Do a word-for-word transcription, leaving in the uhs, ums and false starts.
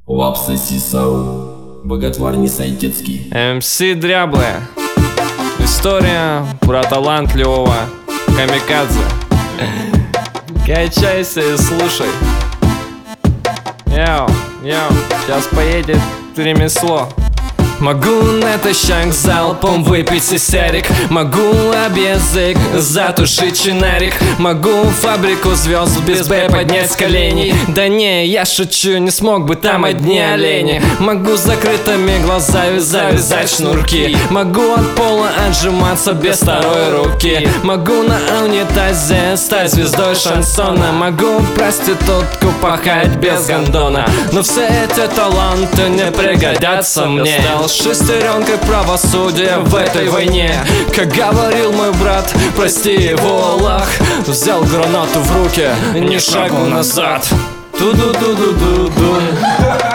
Лапса Сисау, боготвар не сайтецкий. эм си Дряблая. История про талантливого камикадзе. Качайся и слушай. Яу, яу, сейчас поедет ремесло. Могу натощак залпом выпить сисярик. Могу об язык затушить чинарик. Могу фабрику звезд без Б поднять с коленей. Да не, я шучу, не смог бы там одни олени. Могу с закрытыми глазами завязать шнурки. Могу от пола отжиматься без второй руки. Могу на унитазе стать звездой шансона. Могу проститутку пахать без гондона. Но все эти таланты не пригодятся мне. Шестеренкой правосудия в этой войне. Как говорил мой брат, прости его Аллах. Взял гранату в руки, ни шагу назад. Ту-ду-ду-ду-ду-ду.